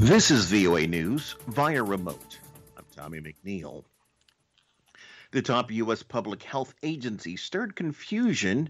This is VOA News via remote. I'm Tommy McNeil. The top U.S. public health agency stirred confusion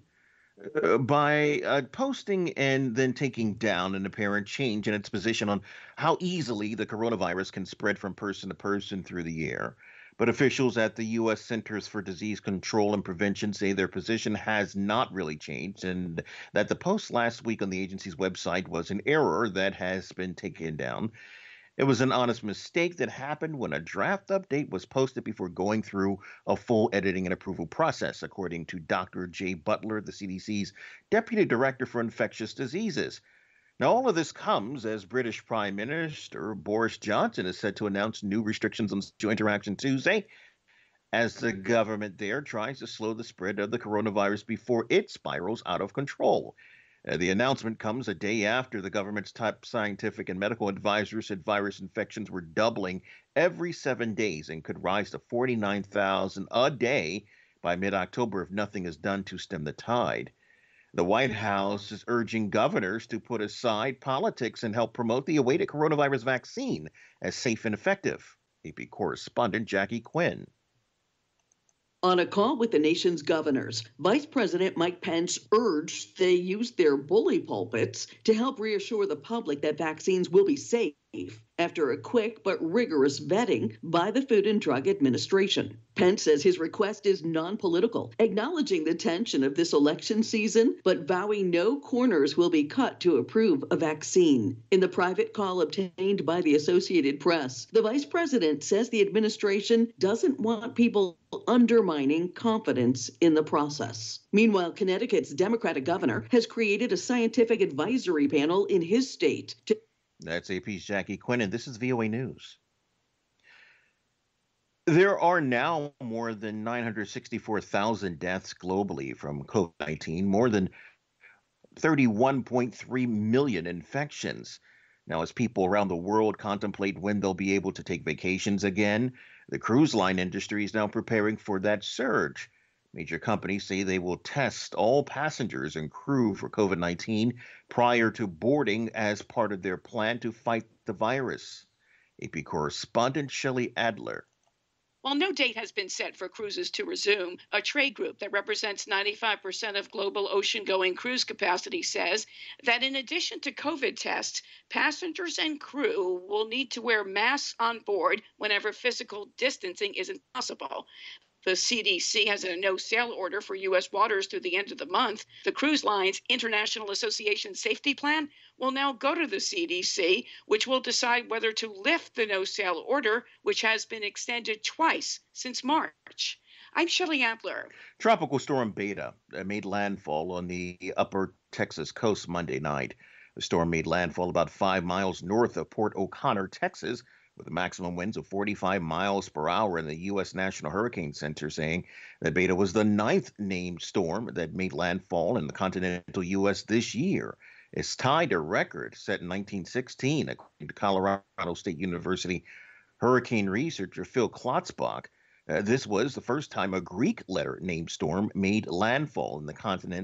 by posting and then taking down an apparent change in its position on how easily the coronavirus can spread from person to person through the air. But officials at the U.S. Centers for Disease Control and Prevention say their position has not really changed and that the post last week on the agency's website was an error that has been taken down. It was an honest mistake that happened when a draft update was posted before going through a full editing and approval process, according to Dr. Jay Butler, the CDC's Deputy Director for Infectious Diseases. Now, all of this comes as British Prime Minister Boris Johnson is set to announce new restrictions on social interaction Tuesday, as the government there tries to slow the spread of the coronavirus before it spirals out of control. The announcement comes a day after the government's top scientific and medical advisors said virus infections were doubling every 7 days and could rise to 49,000 a day by mid-October if nothing is done to stem the tide. The White House is urging governors to put aside politics and help promote the awaited coronavirus vaccine as safe and effective. AP correspondent Jackie Quinn. On a call with the nation's governors, Vice President Mike Pence urged they use their bully pulpits to help reassure the public that vaccines will be safe after a quick but rigorous vetting by the Food and Drug Administration. Pence says his request is non-political, acknowledging the tension of this election season, but vowing no corners will be cut to approve a vaccine. In the private call obtained by the Associated Press, the vice president says the administration doesn't want people undermining confidence in the process. Meanwhile, Connecticut's Democratic governor has created a scientific advisory panel in his state to That's AP's Jackie Quinn, and this is VOA News. There are now more than 964,000 deaths globally from COVID-19, more than 31.3 million infections. Now, as people around the world contemplate when they'll be able to take vacations again, the cruise line industry is now preparing for that surge. Major companies say they will test all passengers and crew for COVID-19 prior to boarding as part of their plan to fight the virus. AP correspondent Shelley Adler. While no date has been set for cruises to resume, a trade group that represents 95% of global ocean-going cruise capacity says that in addition to COVID tests, passengers and crew will need to wear masks on board whenever physical distancing isn't possible. The CDC has a no-sail order for U.S. waters through the end of the month. The Cruise Lines International Association Safety Plan will now go to the CDC, which will decide whether to lift the no-sail order, which has been extended twice since March. I'm Shelley Adler. Tropical storm Beta made landfall on the upper Texas coast Monday night. The storm made landfall about 5 miles north of Port O'Connor, Texas, with maximum winds of 45 miles per hour, in the U.S. National Hurricane Center saying that Beta was the 9th named storm that made landfall in the continental U.S. this year. It's tied a record set in 1916, according to Colorado State University hurricane researcher Phil Klotzbach. This was the first time a Greek letter named storm made landfall in the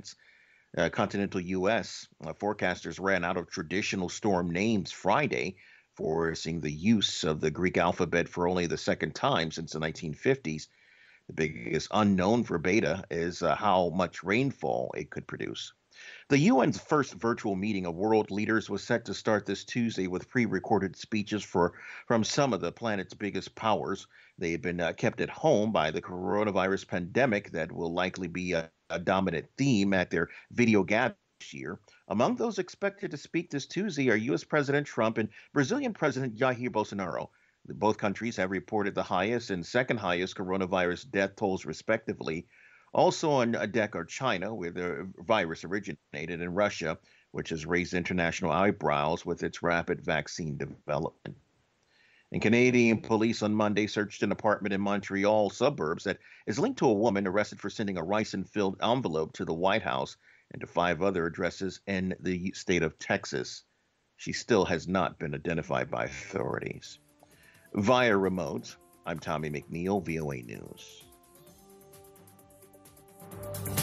continental U.S. Forecasters ran out of traditional storm names Friday, forcing the use of the Greek alphabet for only the second time since the 1950s. The biggest unknown for Beta is how much rainfall it could produce. The UN's first virtual meeting of world leaders was set to start this Tuesday with pre-recorded speeches from some of the planet's biggest powers. They have been kept at home by the coronavirus pandemic that will likely be a dominant theme at their video gathering this year. Among those expected to speak this Tuesday are U.S. President Trump and Brazilian President Jair Bolsonaro. Both countries have reported the highest and second highest coronavirus death tolls, respectively. Also on deck are China, where the virus originated, and Russia, which has raised international eyebrows with its rapid vaccine development. And Canadian police on Monday searched an apartment in Montreal suburbs that is linked to a woman arrested for sending a rice-and-filled envelope to the White House and to 5 other addresses in the state of Texas. She still has not been identified by authorities. Via remote, I'm Tommy McNeil, VOA News.